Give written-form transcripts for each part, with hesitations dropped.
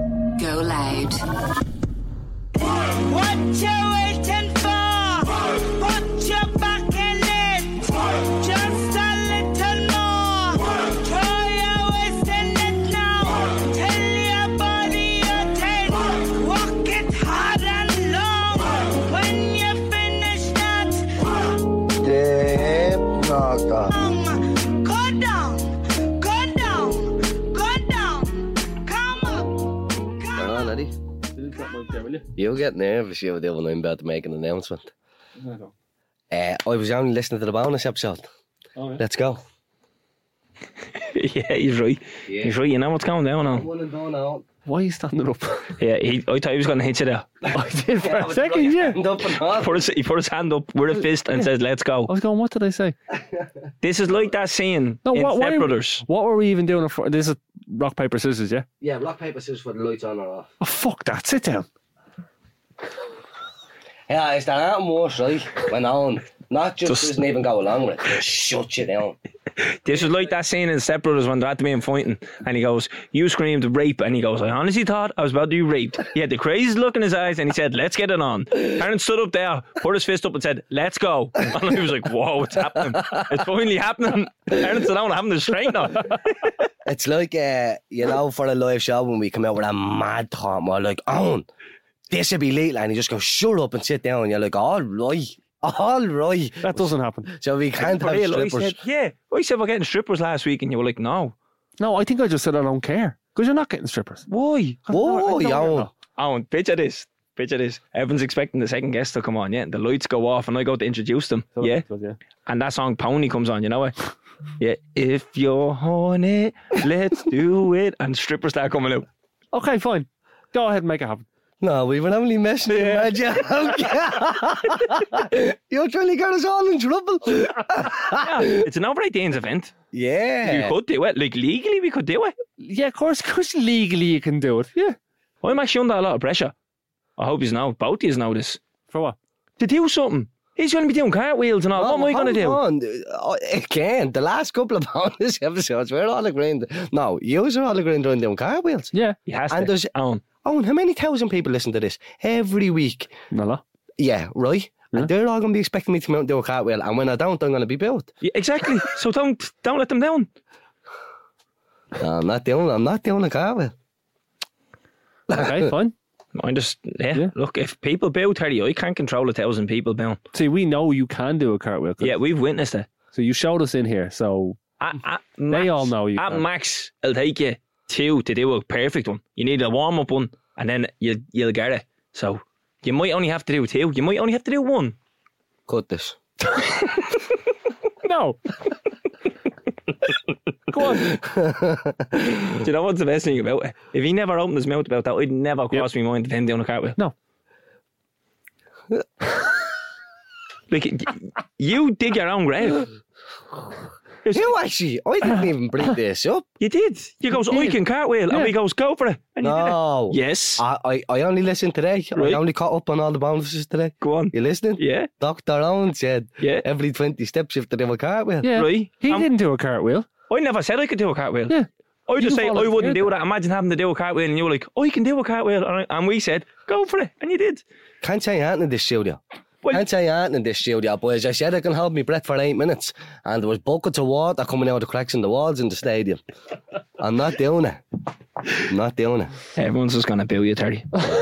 Go loud. What you waiting for? Put your back in it. Just a little more. Throw your waist in it now. Tell your body you're 10. Walk it hard and long. When you finish that, go down, go down, go down. Come up, come up. Eddie. You got Mike there, will you? You get nervous, you do, when I'm about to make an announcement. I don't. I was only listening to the bonus episode. Oh, yeah. Let's go. Yeah, he's right. Yeah. He's right. You know what's going down now. One and done now. Why are you standing up? Yeah, I thought he was going to hit you there. I did for a second, yeah. He put his hand up with a fist and says, "Let's go." I was going, what did I say? This is like that scene No, in why Step Brothers. What were we even doing it for? This is rock, paper, scissors, yeah? Yeah, rock, paper, scissors for the lights on or off. Oh, fuck that. Sit down. Yeah, it's that out worse, right? When on. Not just doesn't even go along with it. Just shut you down. This was like that scene in Step Brothers when they're at the main fighting, and he goes, "You screamed rape," and he goes, "I honestly thought I was about to be raped." He had the craziest look in his eyes, and he said, "Let's get it on." Aaron stood up there, put his fist up, and said, "Let's go." And he was like, "Whoa, it's happening! It's finally happening." Aaron said, "I having the strength now." It's like, you know, for a live show when we come out with a mad thought, we're like, "Oh, this would be lethal," and he just goes, "Shut up and sit down," and you're like, "All right. All right." That doesn't happen. So we can't have Real, strippers. I said we're getting strippers last week, and you were like, "No." No, I think I just said I don't care. Because you're not getting strippers. Why? Whoa, yo. Oh, picture this. Everyone's expecting the second guest to come on, yeah? And the lights go off, and I go to introduce them, yeah? And that song Pony comes on, you know it? Yeah. If you're horny, let's do it. And strippers start coming out. Okay, fine. Go ahead and make it happen. No, we were only messing with you, You're trying to get us all in trouble. Yeah, it's an over 18s event. Yeah. You could do it. Like, legally, we could do it. Yeah, of course legally you can do it. Yeah. I'm actually under a lot of pressure. I hope you know. Both of you know this. For what? To do something. He's going to be doing cartwheels and all. What am I going to do? On. Again, the last couple of bonus episodes, we're all agreeing. No, you are all agreeing on doing cartwheels. Yeah. He has And to. there's- Owen. Oh, and how many thousand people listen to this every week? Not a lot. Yeah, right? Yeah. And they're all going to be expecting me to come out and do a cartwheel. And when I don't, I'm going to be built. Yeah, exactly. So don't let them down. No, I'm not doing a cartwheel. Okay, fine. I just, Yeah. Look, if people bow, Terry, I can't control 1,000 people bowing. See, we know you can do a cartwheel. Yeah, we've witnessed it. So you showed us in here, so At they max, all know you At can. max, it'll take you 2 to do a perfect one. You need a warm-up one, and then you'll get it. So you might only have to do 2. You might only have to do 1. Cut this. No. Go on. Do you know what's the best thing about it? If he never opened his mouth about that, I'd never cross my mind to him doing a cartwheel. No. Like, you dig your own grave. You actually, I didn't even bring this up. You did. You goes, I can cartwheel. And Yeah. we goes, go for it. And you No. did it. Yes. I only listened today. Right. I only caught up on all the bonuses today. Go on. You listening? Yeah. Dr. Owen said Yeah. every 20 steps you have to do a cartwheel. Yeah. Right. He didn't do a cartwheel. I never said I could do a cartwheel. Yeah. I just You say I volunteered wouldn't do that. that. Imagine having to do a cartwheel and you were like, I can do a cartwheel. And we said, go for it. And you did. Can't say anything in this studio. Well- Can't say anything in this studio, boys. I said I can hold my breath for 8 minutes, and there was buckets of water coming out of the cracks in the walls in the stadium. I'm not doing it. I'm not doing it. Everyone's just going to boo you, Terry.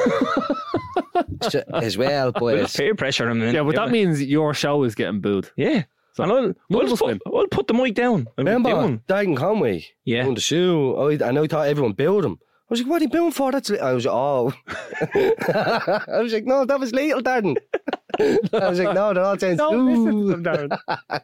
As well, boys. Peer pressure him. Yeah, but that means your show is getting booed. Yeah. So, And I'll put the mic down. I'm Remember, doing. Dygan Conway Yeah. on the shoe, and I thought everyone booed him. I was like, what are you booing for? I was like, oh. I was like, no, that was lethal, Darren. I was like, no, they're all saying, Don't listen to ooh. them, Darren.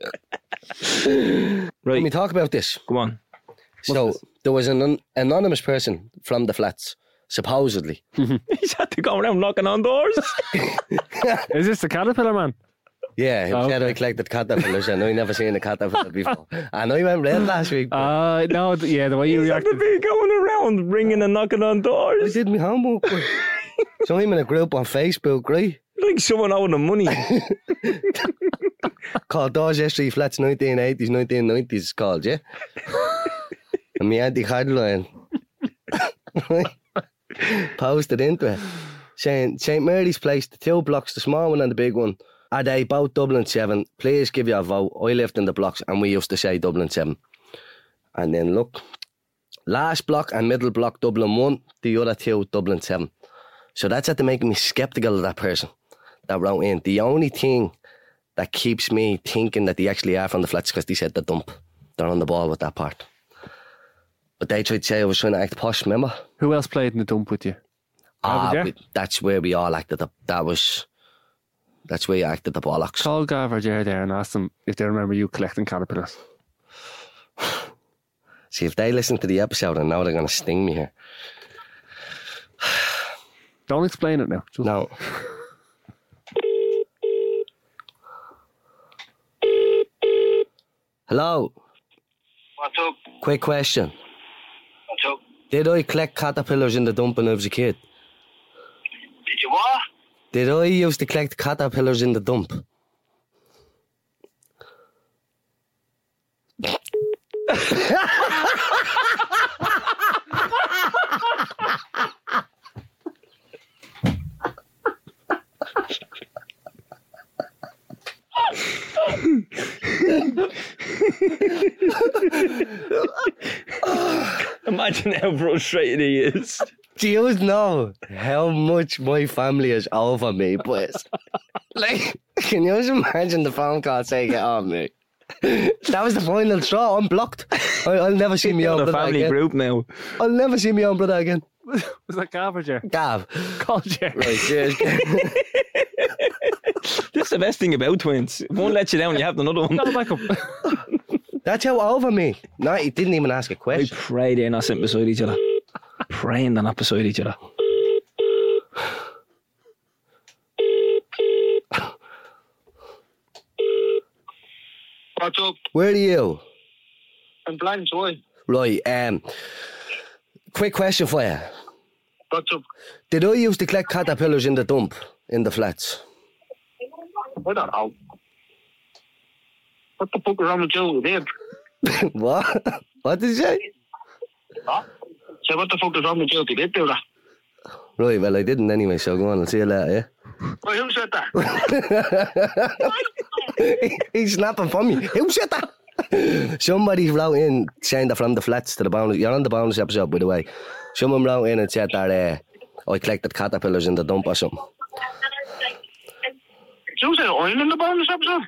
Can we Right. talk about this? Go on. So, there was an anonymous person from the flats, supposedly. He's had to go around knocking on doors. Is this the Caterpillar man? Yeah, he Oh, said okay. I collected caterpillars, and I never seen a caterpillar before. And I went red last week. But No, yeah, the way you He's had to reacted. be going around ringing and knocking on I doors. did my homework. But so I'm in a group on Facebook, right? Like someone owing him money. Called Doors S3 Flats 1980s, 1990s, it's called, yeah? And my auntie Caroline. posted into it saying St Mary's Place, the 2 blocks, the small one and the big one, are they both Dublin 7? Please give you a vote. I lived in the blocks and we used to say Dublin 7. And then look, last block and middle block Dublin 1, the other 2 Dublin 7. So that's at to make me sceptical of that person that wrote in. The only thing that keeps me thinking that they actually are from the flats because they said the dump. They're on the ball with that part. But they tried to say I was trying to act posh, remember? Who else played in the dump with you? That's where we all acted up. That's where you acted the bollocks. Call Gav or Ger there and ask them if they remember you collecting caterpillars. See, if they listen to the episode and now they're going to sting me here. Don't explain it now. Just No. Hello. What's up? Quick question. What's up? Did I collect caterpillars in the dump when I was a kid? Did you what? Did I used to collect caterpillars in the dump? Imagine how frustrated he is. Do you know how much my family is over me, boys? Like, can you just imagine the phone call saying, "Get on me"? That was the final straw. I'm blocked. I'll never see me on The brother family again. group now. I'll never see me on brother again. was that Gav or Ger? Gav. Call Ger. Right, cheers. This is the best thing about twins. It won't let you down. You have another one. Call back up. That's how over me. No, he didn't even ask a I question. pray they're not sitting beside each other. Praying they're not beside each other. What's up? Where are you? I'm blind, why? Right, quick question for you. What's up? Did I used to collect caterpillars in the dump, in the flats? I don't know. What the fuck is wrong with you, Dave? What? What did you say? Huh? So what the fuck is wrong with you? Did you do that? Right, well, I didn't anyway, so go on, I'll see you later, yeah? Wait, who said that? He's snapping from me. Who said that? Somebody wrote in saying they're from the flats to the bonus. You're on the bonus episode, by the way. Someone wrote in and said that I collected caterpillars in the dump or something. Did you say I'm in the bonus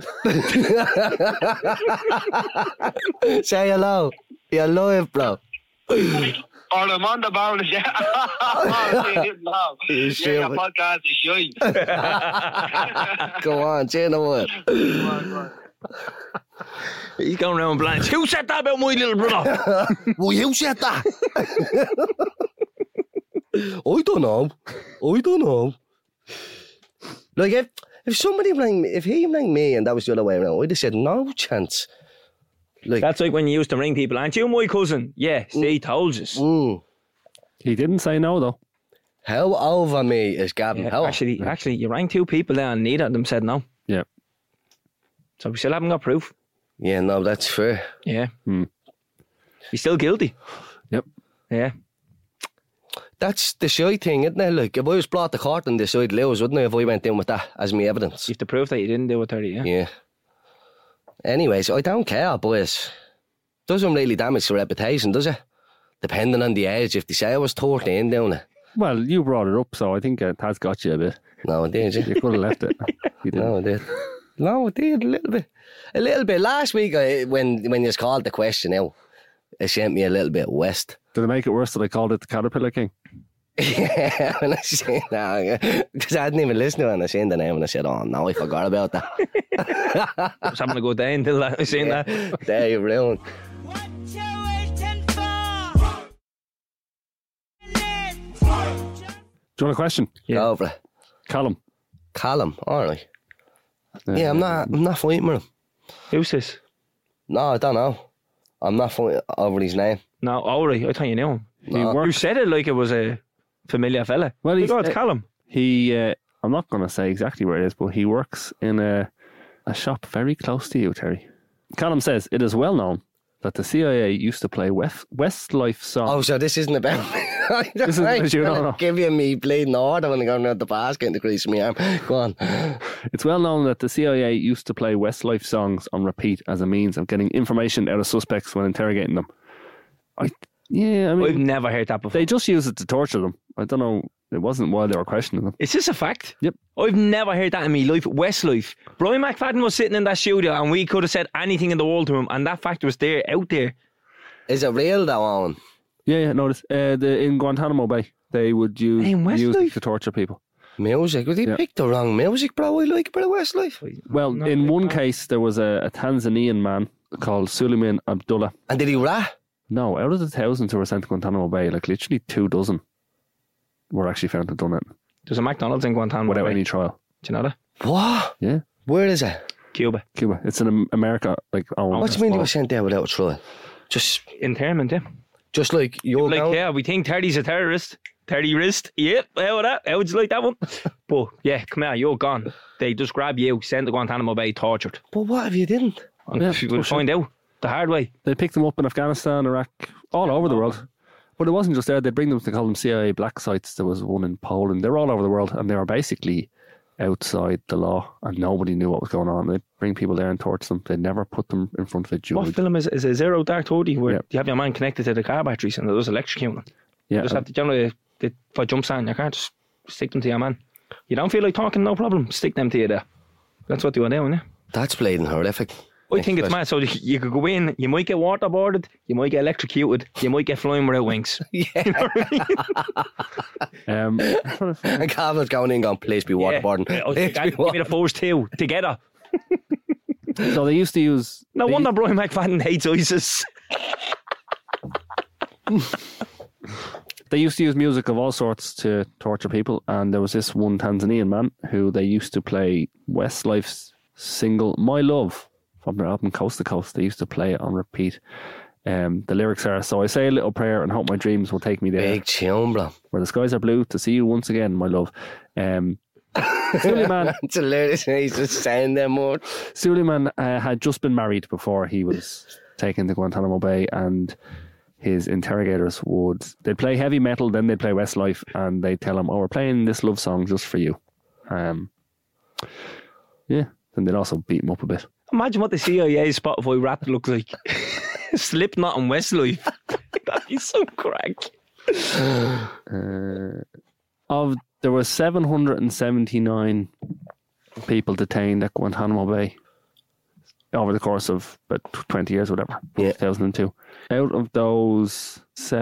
episode? Say hello. You're live, bro. Or I'm on the bonus, yeah. Oh, you didn't know. You Yeah, sure? your podcast is shite. Go on, say no word. Go on. He's going around blind. Who said that about my little brother? Well, you said that. I don't know. Like, if somebody rang me, if he rang me and that was the other way around, I'd have said no chance. Like, That's like when you used to ring people. Aren't you my cousin? Yeah, see, told you. He didn't say no though. How over me is Gavin? Yeah, How? actually, you rang 2 people there and neither of them said no. Yeah. So we still haven't got proof. Yeah, no, that's fair. Yeah. He's still guilty. Yep. Yeah. That's the shy thing, isn't it? Like, if I was brought to court on this, I'd lose, wouldn't I, if I went in with that as my evidence? You have to prove that you didn't do it, 30, yeah? Yeah. Anyways, I don't care, boys. Doesn't really damage the reputation, does it? Depending on the age. If they say I was 13 down it. Well, you brought it up, so I think it has got you a bit. No, it did, You could have left it. You didn't. No, it did. No, it did, a little bit. A little bit. Last week, when you called the question out, it sent me a little bit west. Did it make it worse that I called it the Caterpillar King? Yeah, when I seen that, because I hadn't even listened to it, and I seen the name, and I said, "Oh no, I forgot about that." I was having a good day until I seen that. There you ruined. What you waiting for? Do you want a question? Go over it. Callum. All right. Yeah, I'm not fighting with him. Who's this? No, I don't know. I'm not fighting over his name. No, Ori. I thought you knew him. He No. You works. said it like it was a familiar fella. Well, You go, it's Callum. He. I'm not going to say exactly where it is, but he works in a shop very close to you, Terry. Callum says it is well known that the CIA used to play Westlife songs. Oh, so this isn't about me. This is what you don't know. Give you me bleeding order when I go around the basket in the crease of my arm. Go on. It's well known that the CIA used to play Westlife songs on repeat as a means of getting information out of suspects when interrogating them. I I've mean, never heard that before. they just use it to torture them. I don't know. It wasn't while they were questioning them. Is this a fact? Yep. I've never heard that in my life. Westlife. Brian McFadden was sitting in that studio and we could have said anything in the world to him and that fact was there, out there. Is it real though, Owen? Yeah, notice. In Guantanamo Bay, they would use In Westlife? music to torture people. Music? Well, he picked the wrong music, bro. I like a bit of Westlife. Well, in one case, there was a Tanzanian man called Suleiman Abdullah. And did he rap? No, out of the thousands who were sent to Guantanamo Bay, like literally 24 were actually found to have done it There's a McDonald's in Guantanamo without Bay. any trial. Do you know that? What? Yeah, Where is it? Cuba. Cuba. It's in America. Like, What do you mean you were sent there without a trial? Just Internment, yeah. like you're Like, going... yeah, we think Terry's a terrorist. Terrorist. Yep, how would you like that one? But, yeah, come here, you're gone. They just grab you, send to Guantanamo Bay, tortured. But what if you didn't? And Yeah, we'll find out the hard way. They picked them up in Afghanistan, Iraq, all over the world. But it wasn't just there. They'd bring them, they call them CIA black sites. There was one in Poland. They were all over the world and they were basically outside the law and nobody knew what was going on. They'd bring people there and torture them. They'd never put them in front of a What judge. film is a Zero Dark 30 where Yeah. you have your man connected to the car batteries and there's electrocuting them? Yeah, You just have to, generally, for jump sign, you can't just stick them to your man. You don't feel like talking, no problem. Stick them to you there. That's what they were doing, yeah. That's bleeding horrific. I think it's mad. So you could go in, you might get waterboarded, you might get electrocuted, you might get flying without wings. Yeah. You know what I mean? And Calvin's going in going, please be waterboarding. Yeah. Oh, Please be give me the first two together. So they used to use... No wonder Brian McFadden hates ISIS. They used to use music of all sorts to torture people, and there was this one Tanzanian man who they used to play Westlife's single My Love from their album Coast to Coast. They used to play it on repeat. The lyrics are, so I say a little prayer and hope my dreams will take me there, Big tune, bro. where the skies are blue to see you once again, my love. Suleiman It's hilarious. He's just saying them more. had just been married before he was taken to Guantanamo Bay, and his interrogators they'd play heavy metal, then they'd play Westlife, and they'd tell him, oh, we're playing this love song just for you. Yeah, and they'd also beat him up a bit. Imagine what the CIA Spotify rap looks like. Slipknot and Westlife. That'd be so crack. There were 779 people detained at Guantanamo Bay over the course of about 20 years, whatever, Yeah. 2002. Out of those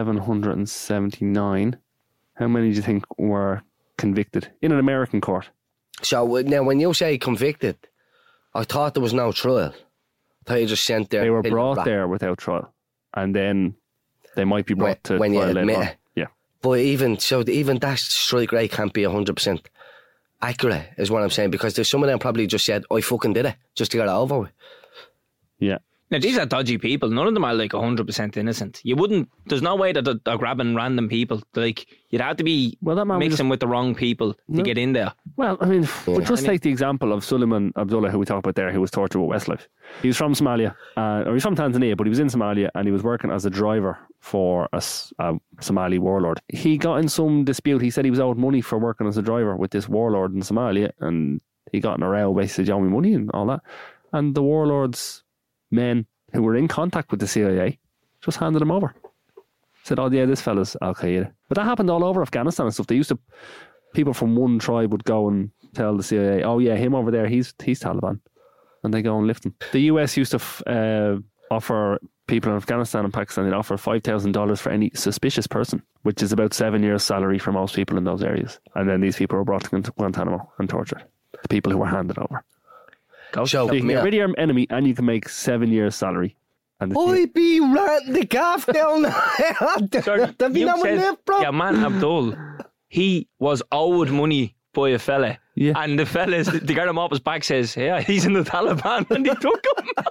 779, how many do you think were convicted in an American court? So now, when you say convicted, I thought there was no trial. I thought you just sent there. They were till brought rap. there without trial, and then they might be brought to when you trial later admit on. it. Yeah. But even that strike rate can't be 100% accurate, is what I'm saying, because there's some of them probably just said, I fucking did it, just to get it over with. Yeah. Now, these are dodgy people. None of them are like 100% innocent. You wouldn't, there's no way that they're grabbing random people. Like, you'd have to be Well, that man was mixing with the wrong people to get in there. Well, I mean, we'll just take the example of Suleiman Abdullah, who we talked about there, who was tortured with Westlife. He was from Somalia, or he's from Tanzania, but he was in Somalia and he was working as a driver for a Somali warlord. He got in some dispute. He said he was owed money for working as a driver with this warlord in Somalia, and he got in a row, basically, you owe me money and all that. And the warlord's men who were in contact with the CIA just handed him over. Said, oh yeah, this fella's Al Qaeda. But that happened all over Afghanistan and stuff. They used to, people from one tribe would go and tell the CIA, oh yeah, him over there, he's Taliban. And they go and lift him. The US used to offer people in Afghanistan and Pakistan, they'd offer $5,000 for any suspicious person, which is about 7 years' salary for most people in those areas. And then these people were brought to Guantanamo and tortured. The people who were handed over. So, So you can get rid of your enemy and you can make 7 years' salary. And I be ranting the calf down there. There'll be You no one said, left, bro. yeah, man, Abdul, he was owed money by a fella. Yeah. And the fella, the guy off his back says, yeah, he's in the Taliban, and he took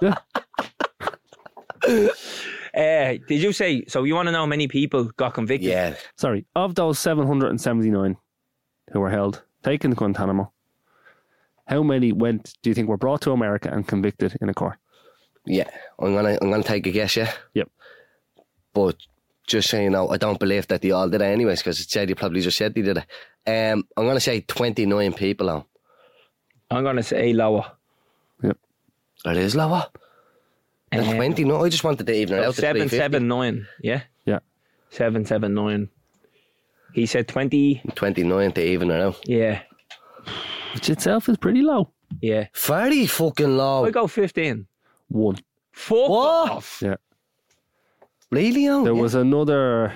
him. Did you say, so you want to know how many people got convicted? Yeah. Sorry, of those 779 who were held, taken to Guantanamo, how many do you think were brought to America and convicted in a court? Yeah. I'm gonna take a guess, yeah. Yep. But just so you know, I don't believe that they all did it anyways, because it said you probably just said they did it. I'm going to say 29 people on. I'm going to say lower. Yep. It is lower. 29. I just wanted to even it out to 779. Yeah. Yeah. 779. He said 20. 29 to even it out. Yeah. Which itself is pretty low. Yeah. Very fucking low. I go 15. 1. Fuck What? off. Yeah. Really? Oh, There yeah. was another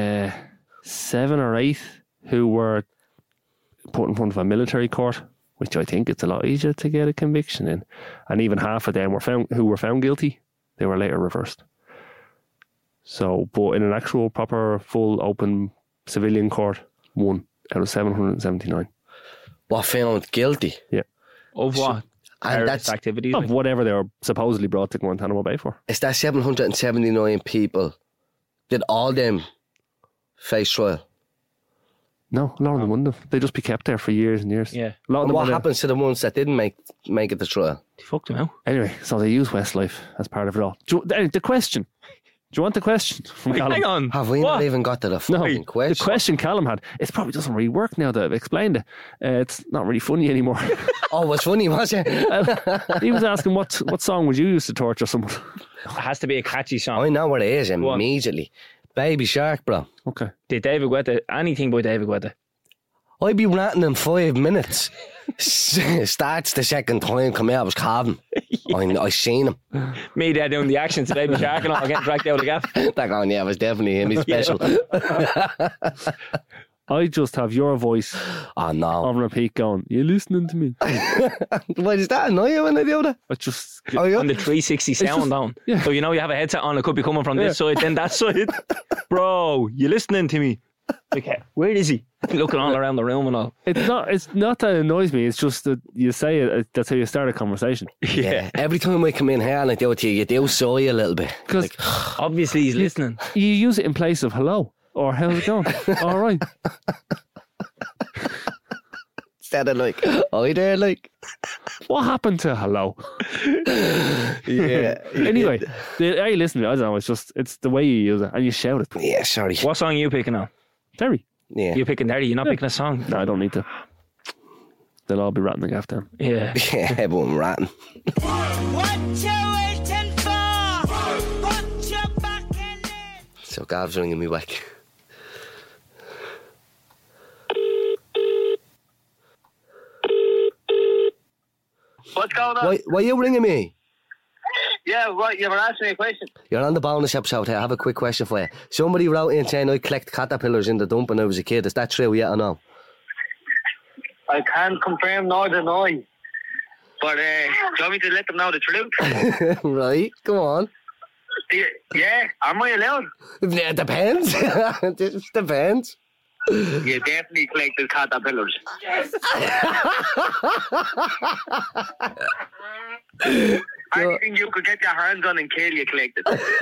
7 or 8 who were put in front of a military court, which I think it's a lot easier to get a conviction in. And even half of them were found guilty. They were later reversed. So, but in an actual proper, full, open civilian court, 1 out of 779. What, found guilty? Yeah. Of what? And Terrorist that's, activities. Of whatever they were supposedly brought to Guantanamo Bay for. is that 779 people? Did all them face trial? No, a lot of them wouldn't have. They'd just be kept there for years and years. Yeah. A lot of And them what would have- happens to the ones that didn't make it to trial? They fucked him out. Anyway, so they use Westlife as part of it all. The question. Do you want the question from Callum? Hang on. Have we What? not even got to the No, fucking question? the question Callum had, it probably doesn't really work now that I've explained it. It's not really funny anymore. Oh, it was funny, was it? He was asking what song would you use to torture someone? It has to be a catchy song. I know what it is on. immediately. Baby Shark, bro. Okay. Did David Guetta, anything by David Guetta? I'd be ranting in 5 minutes. Starts the second time, come out, I was calving. I seen him. Me there doing the action to Baby Shark and all, getting dragged out of the gaff. That going, yeah, it was definitely him. He's special. I just have your voice Oh, no. on repeat going, you listening to me? Why does that annoy you when I do that? I just... Oh, yeah? On the 360 sound just- down. yeah. So you know you have a headset on, it could be coming from this side, then that side. Bro, you listening to me? Okay, where is he? Looking all around the room and all. It's not that it annoys me, it's just that you say it, that's how you start a conversation. Yeah. Every time I come in here and I do it to you, you do sigh a little bit. Because Obviously he's listening. you use it in place of hello, or how's it going? All right. Instead of like, oh, there, like. What happened to hello? Yeah. Anyway, are you listening? I don't know, it's the way you use it, and you shout it. Yeah, sorry. What song are you picking on? Terry. Yeah. You're picking Daddy, you're not picking a song. No, I don't need to. They'll all be ratting the gaff down. Yeah. Yeah, everyone ratting. What you waiting for? Put your back in it. So Gav's ringing me back. What's going on? Why are you ringing me? Yeah, right, you were asking me a question. You're on the bonus episode here. I have a quick question for you. Somebody wrote in saying I collect caterpillars in the dump when I was a kid. Is that true, yeah or no? I can't confirm nor deny. But do you want me to let them know the truth? Right, come on. Yeah, am I allowed? Yeah, it depends. It just depends. You definitely collected caterpillars. Anything you could get your hands on and kill, you collected.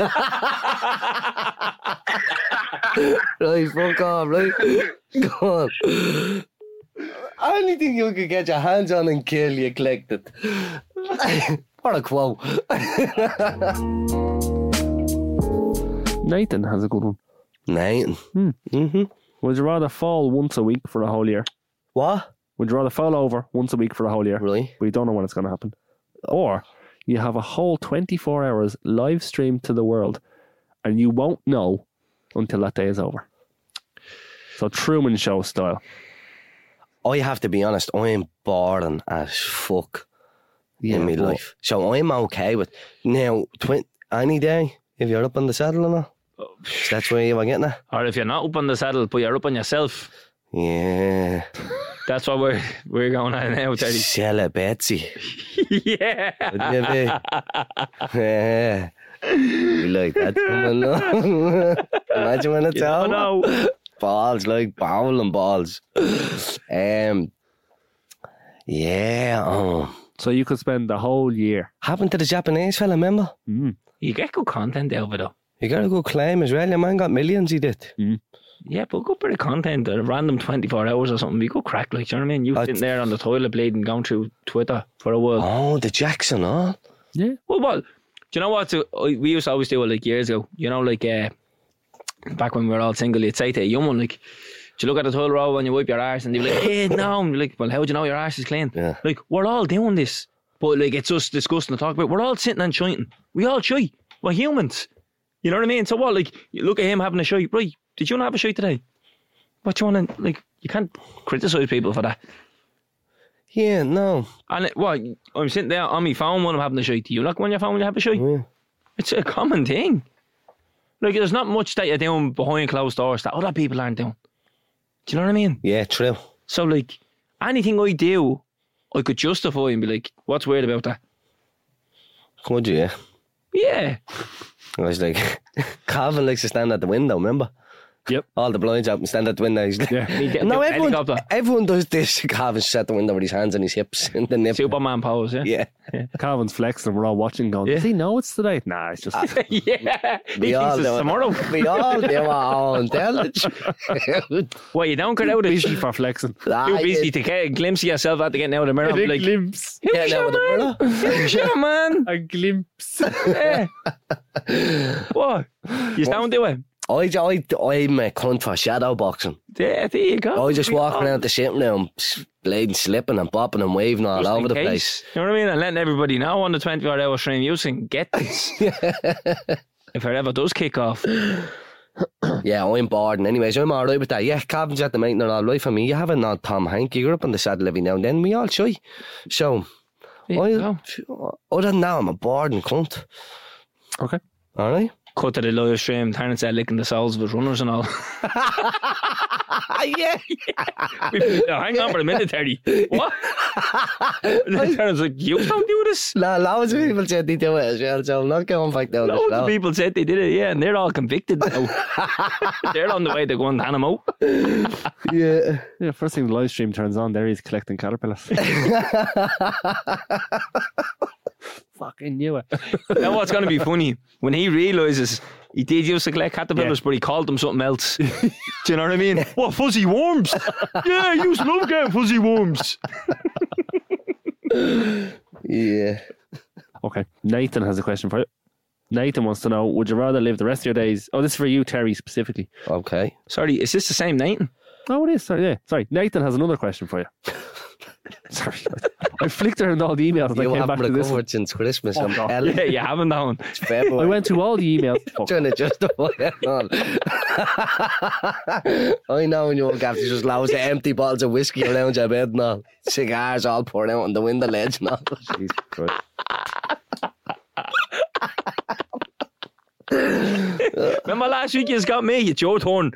Right, fuck off, right? Go on. Anything you could get your hands on and kill, you collect it. What a quote. Nathan has a good one. Nathan. Would you rather fall once a week for a whole year? What? Would you rather fall over once a week for a whole year? Right. But you don't know when it's going to happen. Or you have a whole 24 hours live stream to the world and you won't know until that day is over. So Truman Show style. I have to be honest, I'm boring as fuck in my but- life. So I'm okay with now any day if you're up on the saddle or not. That's where you were getting at. Or if you're not up on the saddle, but you're up on yourself. Yeah. That's what we're going on now, Teddy. Sell it, Betsy. Yeah. Wouldn't you be? Yeah. You like that coming along. Imagine when it's out. No. Balls, like bowling balls. Yeah. So you could spend the whole year. Happened to the Japanese fella, remember? You get good content out of it, though. You got a good claim as well. Your man got millions, he did. Yeah, but good bit of content, a random 24 hours or something. Be good crack, like, do you know what I mean? You sitting there on the toilet bleeding, going through Twitter for a while. Oh, the Jackson, huh? Yeah. Well, do you know what? We used to always do it like years ago. You know, like back when we were all single, you'd say to a young one, like, do you look at the toilet roll when you wipe your arse? And they'd be like, hey, no. And you're like, well, how do you know your arse is clean? Yeah. Like, we're all doing this. But, like, it's just disgusting to talk about. We're all sitting and shiting. We all shy. We're humans. You know what I mean? So what, like, you look at him having a shite. Right, did you not have a shite today? What do you want to, like, you can't criticise people for that. Yeah, no. And what, I'm sitting there on my phone when I'm having a shite. Do you look on your phone when you have a shite? Yeah. It's a common thing. Like, there's not much that you're doing behind closed doors that other people aren't doing. Do you know what I mean? Yeah, true. So, like, anything I do, I could justify and be like, what's weird about that? Could you, yeah? Yeah. I was like, Calvin likes to stand at the window, remember? Yep. All the blinds out and stand at the window. He's like, Yeah. no, Helicopter. everyone does this. Calvin sits at the window with his hands on his hips and the nip. Superman pose, yeah? Yeah. Calvin's flexing and we're all watching going, Yeah. does he know it's today? Nah, it's just... Yeah. We He all thinks it's do tomorrow. it. We all do our own tellage. Well, you don't get out of it. busy for flexing. Too busy to get a glimpse of yourself after getting out of the mirror. A Like, glimpse. who's Getting out your of the man? mirror. Who's your man? A glimpse. Yeah. What? You don't do it? I'm a cunt for shadow boxing. Yeah, there you go. I just walk around the ship now and blading, slipping and bopping and waving all Just over in the case. place. You know what I mean? And letting everybody know on the 24-hour stream, you can get this. If it ever does kick off. Yeah, I'm bored. And anyways, I'm alright with that. Yeah, Calvin's at the main all right for me. You have an odd Tom Hank. You grew up on the saddle every now and then. We all shy. So, There you go. other than that, I'm a bored and cunt. Okay. Alright? Cut to the live stream, Terence said licking the soles of his runners and all. Yeah. No, hang on for a minute, Terry. What? Terence like, you don't do this? No, loads of people said they do it as well, so I'm not going back down Loads the of slope. people said they did it, yeah, and they're all convicted now. They're on the way to go and hand them out. Yeah. Yeah, first thing the live stream turns on, there he's collecting caterpillars. Fucking knew it. Now what's going to be funny, when he realises he did used to collect caterpillars, but he called them something else. Do you know what I mean? What, fuzzy worms? Yeah, I used to love getting fuzzy worms. Yeah. Okay, Nathan has a question for you. Nathan wants to know, would you rather live the rest of your days... Oh, this is for you, Terry, specifically. Okay. Sorry, is this the same Nathan? Oh, it is. Sorry, yeah. Sorry, Nathan has another question for you. Sorry. I flicked around all the emails and You I came back haven't to this one. recovered since Christmas. I'm God. telling Yeah, you. you haven't that one. It's February. I went through all the emails. Fuck. Trying to justify it all. I know when you woke after just loads of empty bottles of whiskey around your bed and all. Cigars all poured out on the window ledge and all. Jesus Christ. Remember last week you just got me? It's your turn.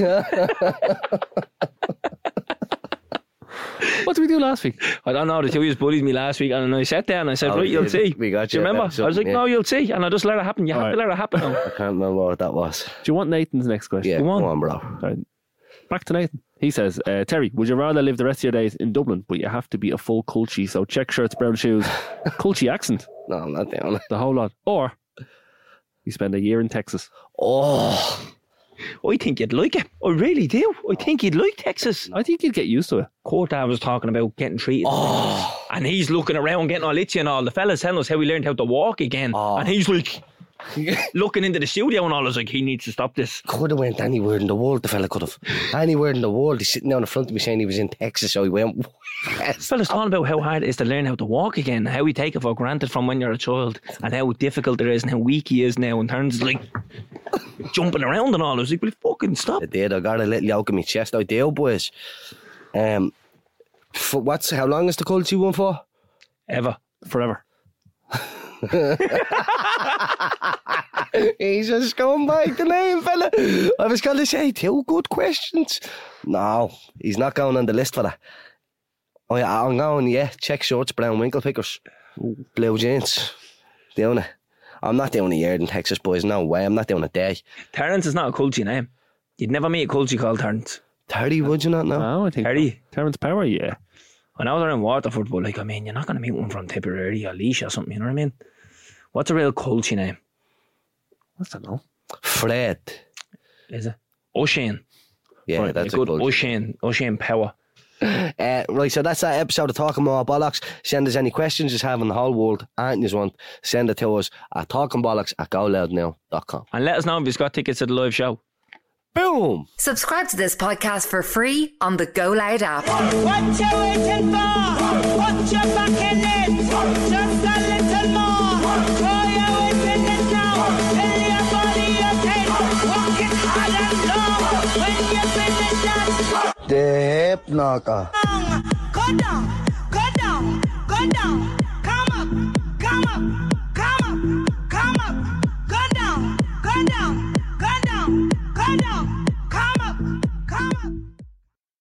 What did we do last week? I don't know, the two of you bullied me last week and I sat there and I said, Oh, right, you'll yeah, see. we got Do you you remember? about I was like, something, no, yeah. you'll see. And I just let it happen. You have to let it happen now. I can't remember what that was. Do you want Nathan's next question? Yeah, Go on. go on, bro. Right. Back to Nathan. He says, Terry, would you rather live the rest of your days in Dublin, but you have to be a full culture, so check shirts, brown shoes, culture accent, No, I'm not doing it. the whole lot, or you spend a year in Texas? Oh, I think you'd like it. I really do. I think you'd like Texas. I think you'd get used to it. Corta was talking about getting treated. oh, And he's looking around getting all itchy and all. The fella's telling us how he learned how to walk again. Oh. And he's like looking into the studio and all. I was like, he needs to stop this. could have went anywhere in the world, the fella could have. Anywhere in the world. He's sitting down in front of me saying he was in Texas, so he went, This fella's talking about how hard it is to learn how to walk again, how we take it for granted from when you're a child, and how difficult it is and how weak he is now, and turns like jumping around and all. I was like, will you fucking stop? I did. I got a little yoke in my chest. I do, boys. How long is the culture one for? Ever. Forever. He's just going back the name, fella. I was going to say, 2 good questions. No, he's not going on the list for that. Oh, yeah, I'm going, yeah, check shorts, brown winkle pickers, blue jeans. Doing it. I'm not doing a year in Texas, boys. No way. I'm not doing a day. Terence is not a culture name. You'd never meet a culture called Terence. 30, would you not know? No, I think Terry. Terence Power, yeah. I know they're in Waterford, but like, I mean, you're not going to meet one from Tipperary or Laois or something, you know what I mean? What's a real culture name? I don't know. Fred. Is it? O'Shane. Yeah, Right, that's a a good good. O'Shane Power. Right, so that's that episode of Talking More Bollocks. Send us any questions you have in the whole world and you want, send it to us at talkingbollocks@goloudnow.com. And let us know if you've got tickets to the live show. Boom! Subscribe to this podcast for free on the Go Loud app. What you waiting for? Put your back in it. Just a little more. Throw your weight in it now. Tell your body you take. Walk it hard and long. When you finish that. The hip knocker. Go down, go down, go down. Come up, come up.